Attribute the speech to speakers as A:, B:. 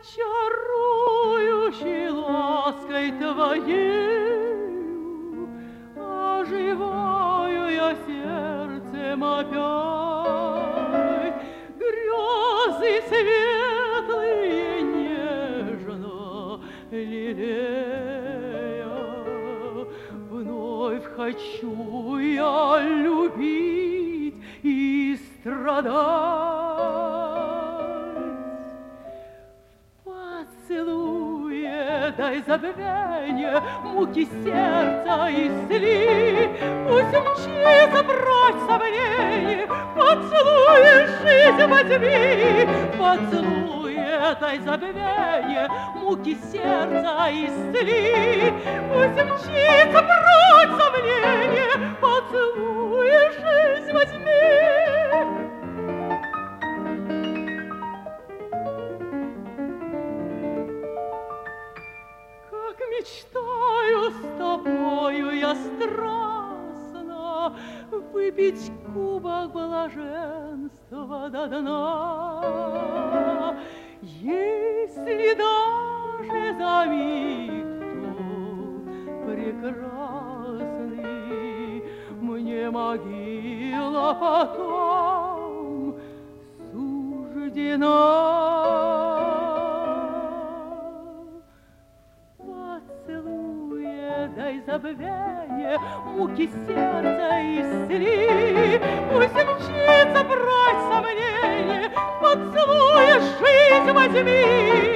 A: чарующей лаской твоею оживаю я сердцем опять. Грезы светлые нежно лелея, вновь хочу я любить и страдать. В поцелуе дай забвенье муки сердца исцели, пусть мчится прочь сомнение, поцелуе жизнь возьми. В поцелуе дай забвенье муки сердца исцели, пусть мчится прочь сомнение, поцелуе жизнь возьми. Как мечтаю с тобою я страстно выпить кубок блаженства до дна, если даже за миг тот прекрасный мне могила потом суждена. Дай забвенье муки сердца исцели, пусть мчится прочь сомнение, поцелуя жизнь возьми.